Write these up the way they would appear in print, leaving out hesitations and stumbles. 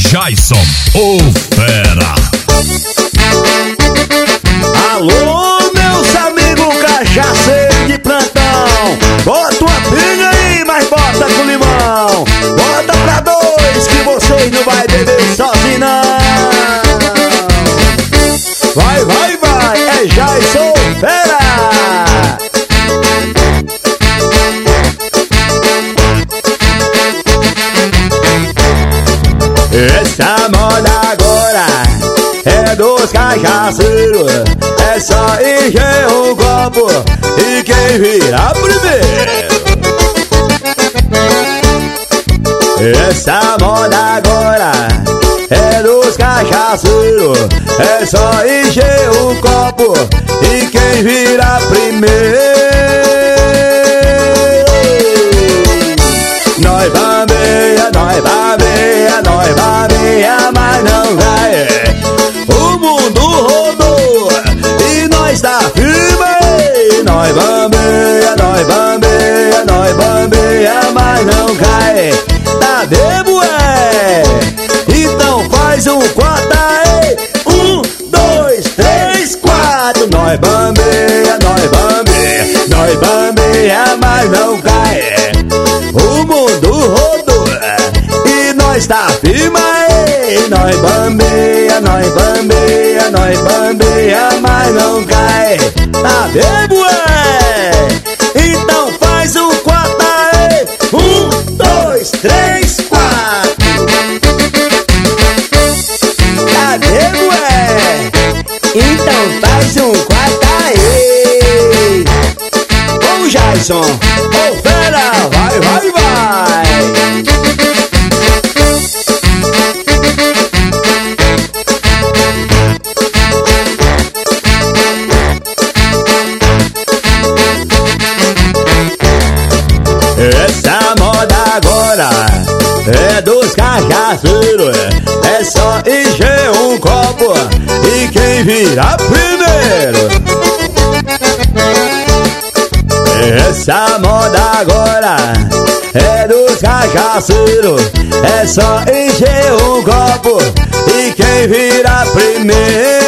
Jason, o fera. Alô, meus amigos cachaceiros de plantão, bota uma pinga aí, mas bota com limão. Bota pra dois que vocês não vai beber sozinho não. Vai, vai, vai, é Jason fera. Essa moda agora é dos cachaceiros, é só encher um copo e quem virar primeiro. Essa moda agora é dos cachaceiros, é só encher um copo e quem virar primeiro. Nós bambeia, nós bambeia, nós bambeia, mas não vai. O mundo rodou e nós tá firme. Nós bambeia, nós bambeia, nós bambeia, mas não cai. Tá bebo é? Então faz um quatro aí. 1, 2, 3, 4. Nós bambeia, nós bambeia, nós bambeia, mas não cai. O mundo rodou e nós tá firme. Nós bambeia, nós bambeia, nós bambeia, mas não cai. Tá bebo é? Então faz um quatro aí. 1, 2, 3, 4. Tá bebo é? Então faz um quatro aí. Ô Jason, ô fera, vai, vai, vai. Essa moda agora é dos cachaceiros, é só encher um copo e quem virar primeiro. Essa moda agora é dos cachaceiros, é só encher um copo e quem virar primeiro.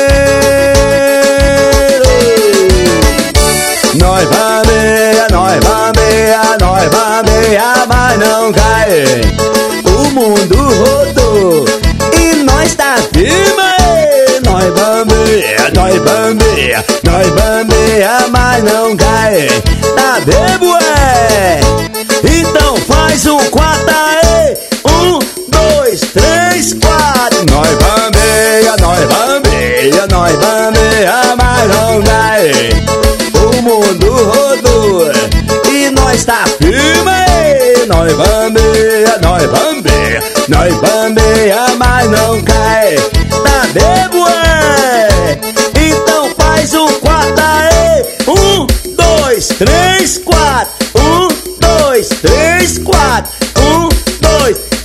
Nós bambeia, nós bambeia, nós bambeia, mas não cai. O mundo rodou e nós tá firme. Nós bambeia, nós bambeia, nós bambeia, mas não cai. Tá bebo é? Então faz um quatro aí. 1, 2, 3, 4. Nós bambeia, nós bambeia, nós bambeia, mas não cai. O mundo rodou e nós tá firme. Nós bambeia, nós bambeia, nós bambeia, mas não cai. Tá bebo é? Então faz um quatro aí. 1, 2, 3, 4. 1, 2, 3, 4. 1, 2,